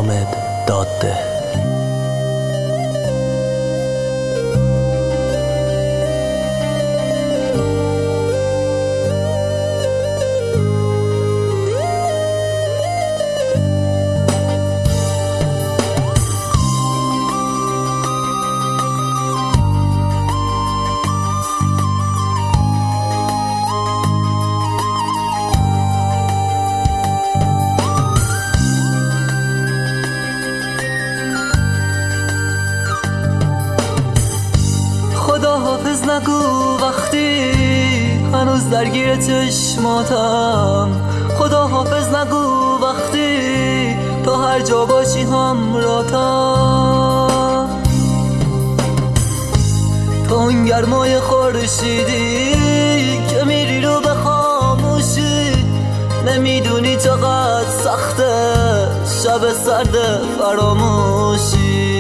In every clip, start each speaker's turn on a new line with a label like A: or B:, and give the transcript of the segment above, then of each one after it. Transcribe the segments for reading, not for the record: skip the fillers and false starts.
A: حامد داده.
B: خدا حافظ نگو وقتی هنوز درگیر چشماتم. خدا حافظ نگو وقتی تو هر جا باشی همراهتم. تو اون گرمای خورشیدی که میری رو به خاموشی، نمیدونی چقدر سخته شب سرد فراموشی.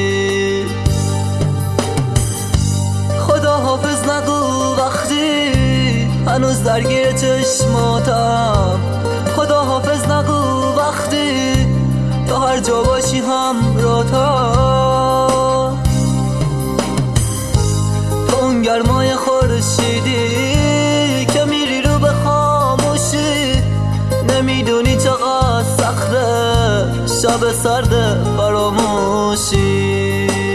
B: خدا حافظ نگو وقتی هنوز درگیر چشماتم. خدا حافظ نگو وقتی تو هر جا باشی همراهتم. تو اون گرمای خورشیدی که میری رو به خاموشی، نمیدونی چقدر سخته شب سرد فراموشی.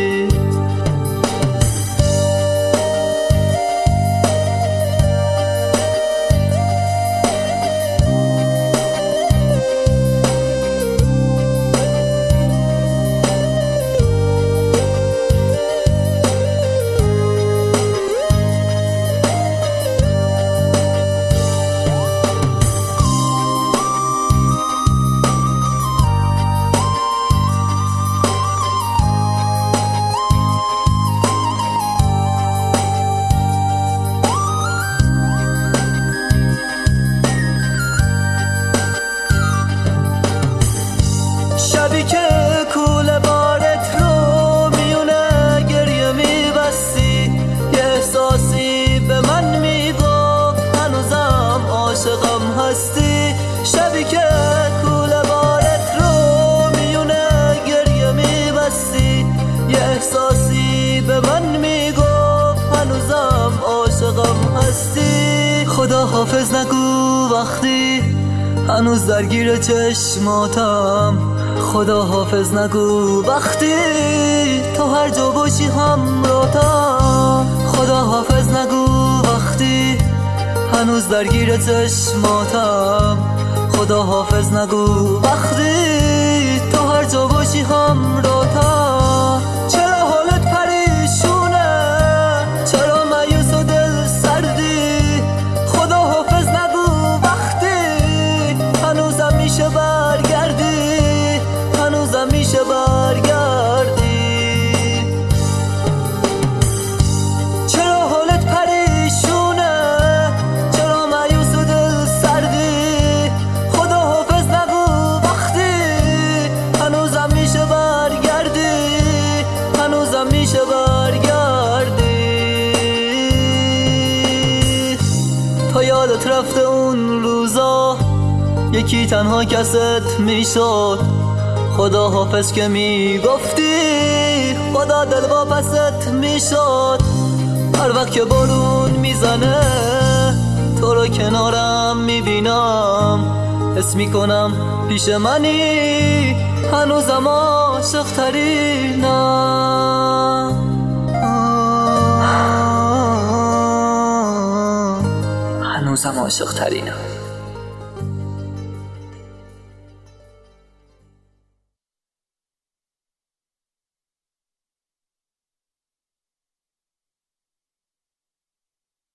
B: شبی که کوله بارت رو میونه گریه میبستی، یه احساسی به من میگفت هنوزم عاشقم هستی. شبی که کوله بارت رو میونه گریه میبستی، یه احساسی به من میگفت هنوزم عاشقم هستی. خدا حافظ نگو وقتی هنوز درگیر چشماتم. خدا حافظ نگو وقتی تو هر جا باشی همراهتم. خدا حافظ نگو وقتی هنوز درگیر چشماتم. خدا حافظ نگو وقتی تو هر جا باشی همراهتم. چرا حالت پریشونه؟ چرا مایوس و دل سردی؟ خدا حافظ نگو وقتی هنوزم میشه برگردی، هنوزم میشه برگردی. چرا حالت پریشونه؟ چرا مایوس و دل سردی؟ خدا حافظ نگو وقتی هنوزم میشه برگردی، هنوزم میشه برگردی. تا یادت رفته اون روزا یکی تنها کست میشد. خدا حافظ که میگفتی خدا دل واپست میشد. هر وقت که بارون میزنه تو رو کنارم میبینم، حس میکنم پیش منی، هنوزم عاشق ترینم. هنوزم عاشق ترینم.